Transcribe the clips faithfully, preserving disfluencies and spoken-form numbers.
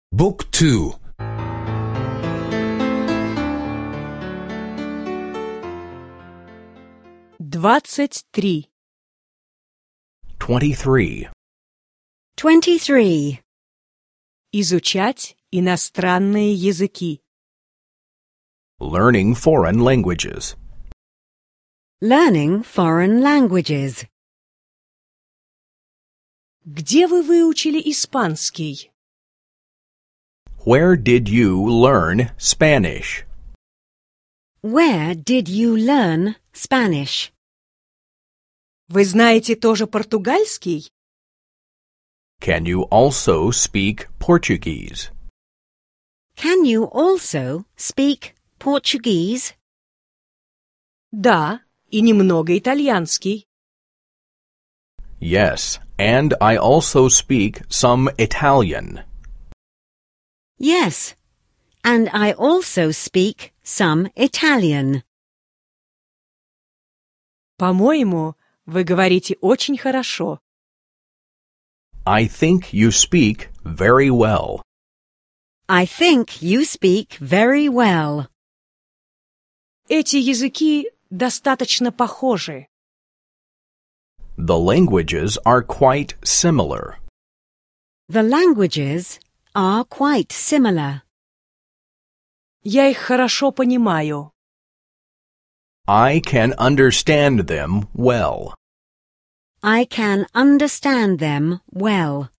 Book two. Двадцать три. Twenty-three. Twenty-three. Изучать иностранные языки. Learning foreign languages. Learning foreign languages. Где вы выучили испанский? Where did you learn Spanish? Where did you learn Spanish? Вы знаете тоже португальский? Can you also speak Portuguese? Can you also speak Portuguese? Да, и немного итальянский. Yes, and I also speak some Italian. Yes, and I also speak some Italian. По-моему, вы говорите очень хорошо. I think you speak very well. I think you speak very well. Эти языки достаточно похожи. The languages are quite similar. The languages are quite similar. Я их хорошо понимаю. I can understand them well. I can understand them well.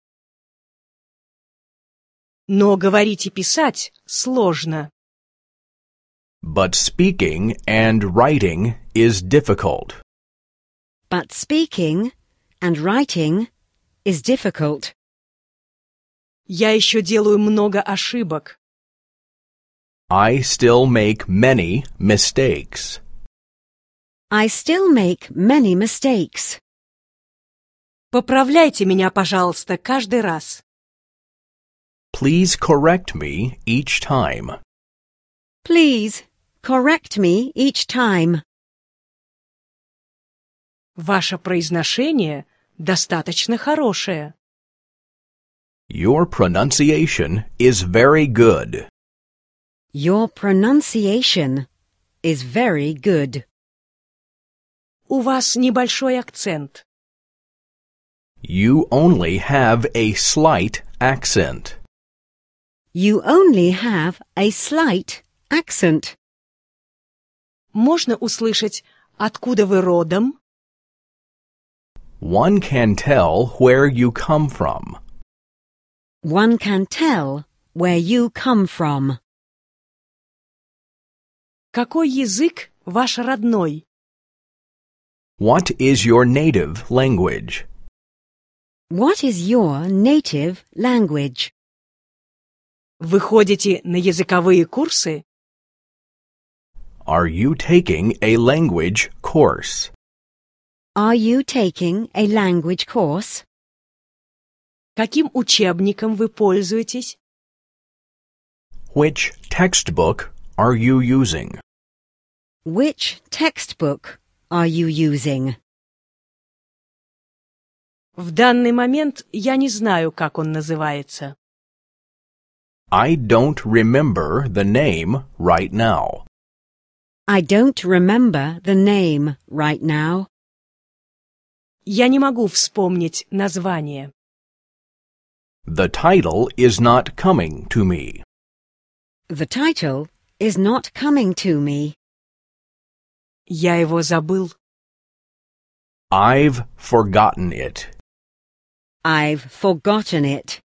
Но говорить и писать сложно. But speaking and writing is difficult. But speaking and writing is difficult. Я еще делаю много ошибок. I still make many mistakes. I still make many mistakes. Поправляйте меня, пожалуйста, каждый раз. Please correct me each time. Please correct me each time. Ваше произношение достаточно хорошее. Your pronunciation is very good. Your pronunciation is very good. У вас небольшой акцент. You only have a slight accent. You only have a slight accent. Можно услышать, откуда вы родом? One can tell where you come from. One can tell where you come from. Какой язык ваш родной? What is your native language? What is your native language? Вы ходите на языковые курсы? Are you taking a language course? Are you taking a language course? Каким учебником вы пользуетесь? Which textbook are you using? Which textbook are you using? В данный момент я не знаю, как он называется. I don't remember the name right now. I don't remember the name right now. Я не могу вспомнить название. The title is not coming to me. The title is not coming to me. Я его забыл. I've forgotten it. I've forgotten it.